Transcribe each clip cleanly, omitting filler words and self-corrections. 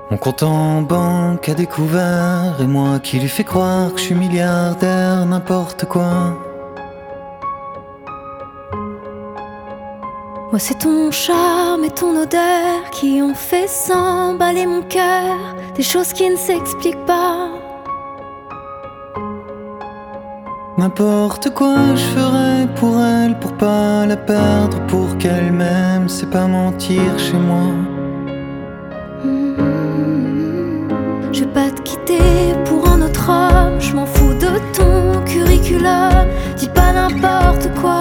Mon compte en banque a découvert, et moi qui lui fais croire que je suis milliardaire, n'importe quoi. Moi c'est ton charme et ton odeur qui ont fait s'emballer mon cœur, des choses qui ne s'expliquent pas. N'importe quoi je ferais pour elle, pour pas la perdre, pour qu'elle m'aime, c'est pas mentir chez moi. Je vais pas te quitter pour un autre homme, je m'en fous de ton curriculum, dis pas n'importe quoi.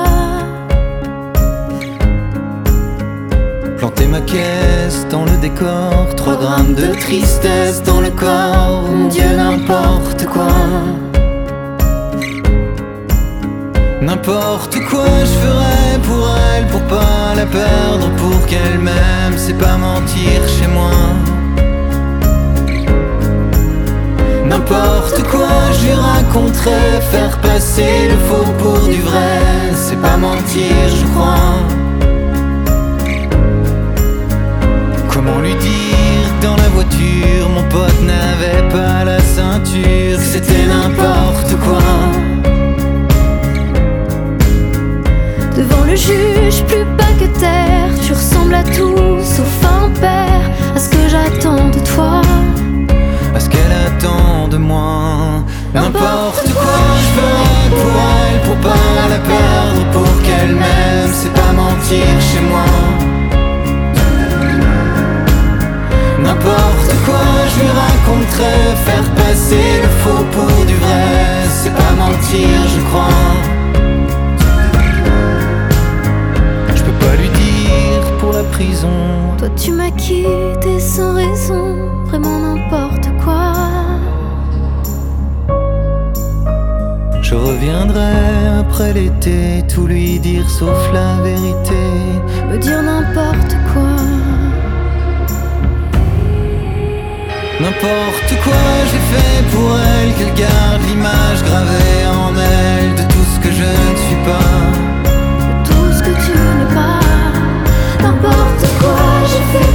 Planter ma caisse dans le décor, 3 grammes de tristesse dans le corps, mon Dieu n'importe quoi. N'importe quoi je ferais pour elle, pour pas la perdre, pour qu'elle m'aime, c'est pas mentir chez moi. N'importe quoi je lui raconterais, faire passer le faux pour du vrai, c'est pas mentir je crois. Comment lui dire que dans la voiture mon pote n'avait pas la ceinture, que c'était n'importe quoi. Devant le juge, plus bas que terre, tu ressembles à tout sauf un père, à ce que j'attends de toi, à ce qu'elle attend de moi. N'importe quoi je ferais pour elle, pour pas la perdre, pour qu'elle m'aime, c'est pas mentir chez moi. N'importe quoi je lui raconterais, faire passer le faux pour du vrai, c'est pas mentir je crois. Je peux pas lui dire pour la prison, toi tu m'as quitté sans raison, vraiment n'importe quoi. Je reviendrai après l'été, tout lui dire sauf la vérité, me dire n'importe quoi. N'importe quoi j'ai fait pour elle, qu'elle garde l'image gravée en elle de tout ce que je ne suis pas, de tout ce que tu n'es pas. N'importe quoi j'ai fait